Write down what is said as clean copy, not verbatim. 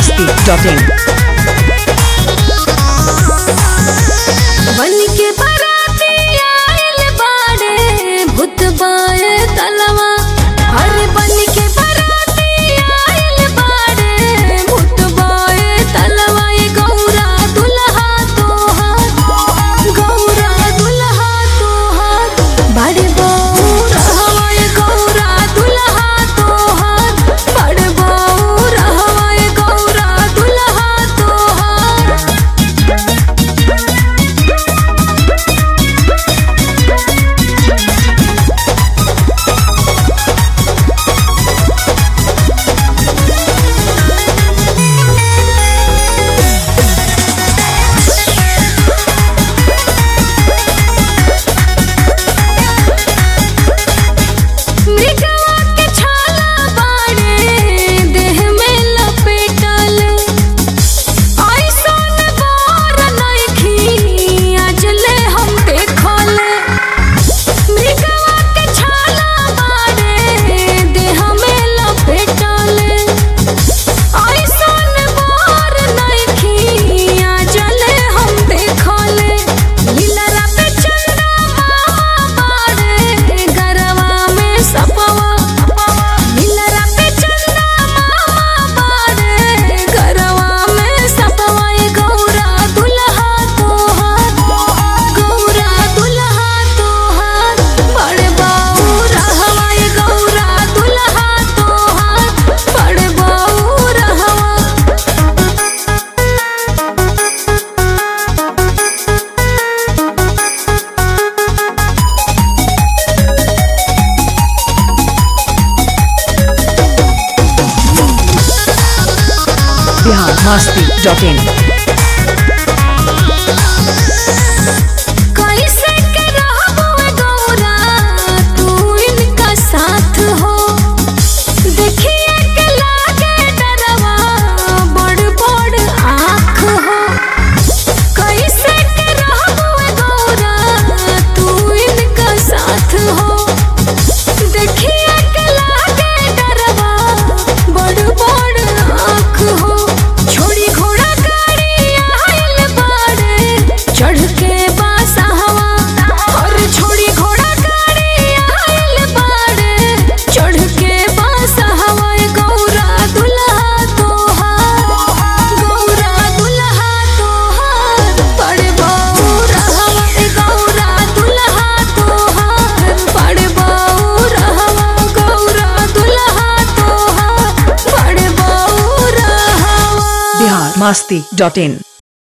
biharmasti.in बन के बराती आइल बाड़े भूत बाए तलवा। अरे बन के बराती आइल बाड़े भूत बाए तलवा। ये गौरा दुल्हा तोहार, गौरा दुल्हा तोहार बड़े बौर हवा। ये गौरा दुल्हा तोहार बड़े बौर हवा। ये गौरा दुल्हा तोहार। मृगवा के छाला बाड़े देह में लपेटल। ऐसन बार नइखी आजले हम देखल। मृगवा के छाला बाड़े देह में लपेटल। ऐसन बार नइखी आजले हम देखल। लीलरा पे चंदा मामा बाड़े गरवा में सपवा। लीलरा पे चंदा मामा बाड़े गरवा में सपवा। ये गौरा दुल्हा तोहार, गौरा दुल्हा तोहार बड़े बौर हवा। ये गौरा दुल्हा तोहार बड़े बौर हवा। biharmasti.in कैसे के रहबो गौरा तू इनका साथ हो। देखिए के लागे डरवा बड़ बड़ आँख हो। कैसे के रहबो गौरा तू इनका साथ हो। देखिए के लागे डरवा बड़ बड़ आँख हो। छोड़ी घोड़ा गाड़ी आइल बाड़े चढ़ के बासहवा। और छोड़ी घोड़ा गाड़ी आइल बाड़े चढ़ के बासहवा। ये गौरा दुल्हा तोहार, गौरा दुल्हा तोहार बड़े बौर हवा। ये गौरा दुल्हा तोहार बड़े बौर हवा। गौरा दुल्हा तोहार बड़े बौर हवा। biharmasti.in